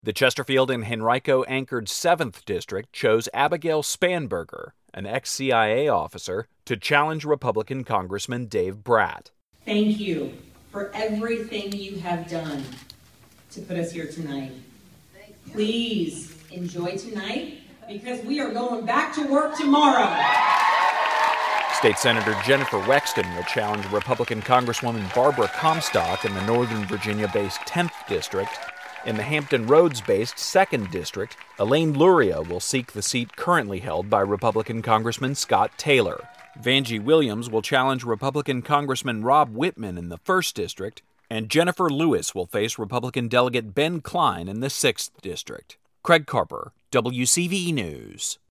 The Chesterfield and Henrico-anchored 7th District chose Abigail Spanberger, an ex-CIA officer, to challenge Republican Congressman Dave Bratt. Thank you for everything you have done to put us here tonight. Please enjoy tonight because we are going back to work tomorrow. State Senator Jennifer Wexton will challenge Republican Congresswoman Barbara Comstock in the Northern Virginia-based 10th District. In the Hampton Roads-based 2nd District, Elaine Luria will seek the seat currently held by Republican Congressman Scott Taylor. Vanjie Williams will challenge Republican Congressman Rob Whitman in the 1st District, and Jennifer Lewis will face Republican Delegate Ben Cline in the 6th District. Craig Carper, WCVE News.